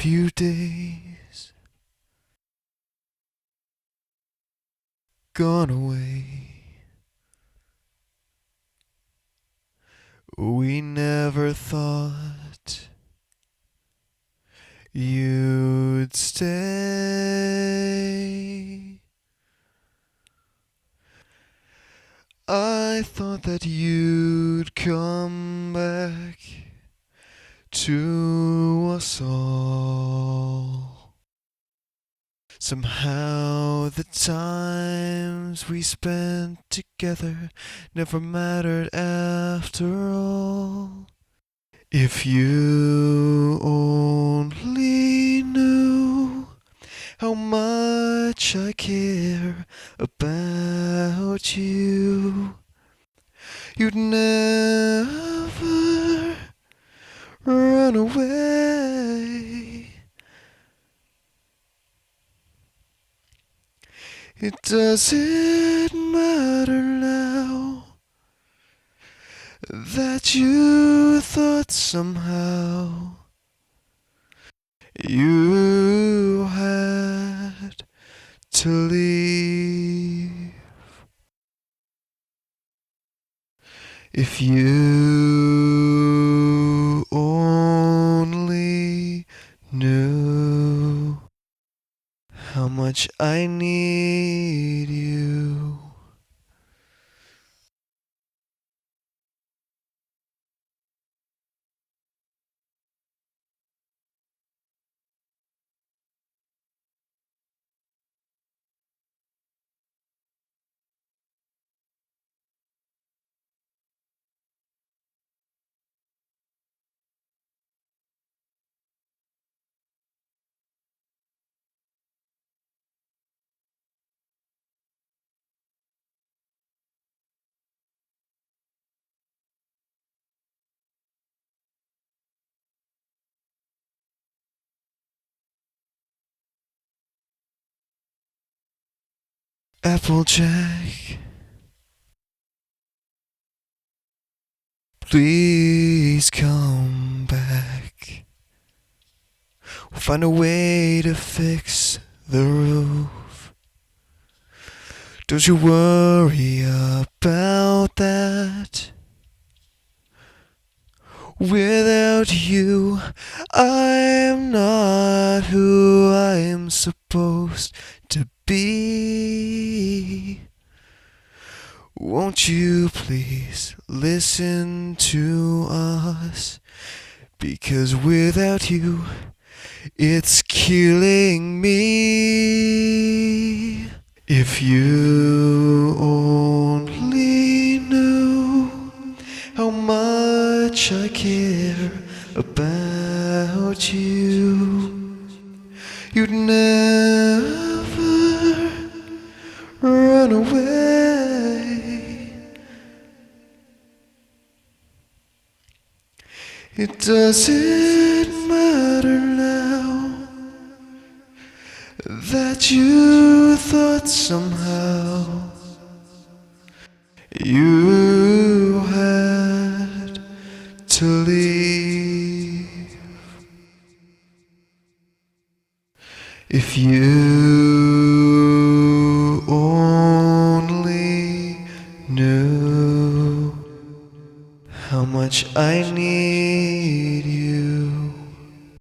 few days gone away. We never thought you'd stay. I thought that you'd come back to us all. Somehow the times we spent together never mattered after all. If you only knew how much I care about you, you'd never run away. It doesn't matter now that you thought somehow you had to leave. If you only knew how much I need you. Applejack, please come back. We'll find a way to fix the roof. Don't you worry about that. Without you, I'm not who I'm supposed to be. Won't you please listen to us? Because without you, it's killing me. If you only knew how much I care about you, you'd never run away. It doesn't matter now that you thought somehow you had to leave. If you only knew how much I need you.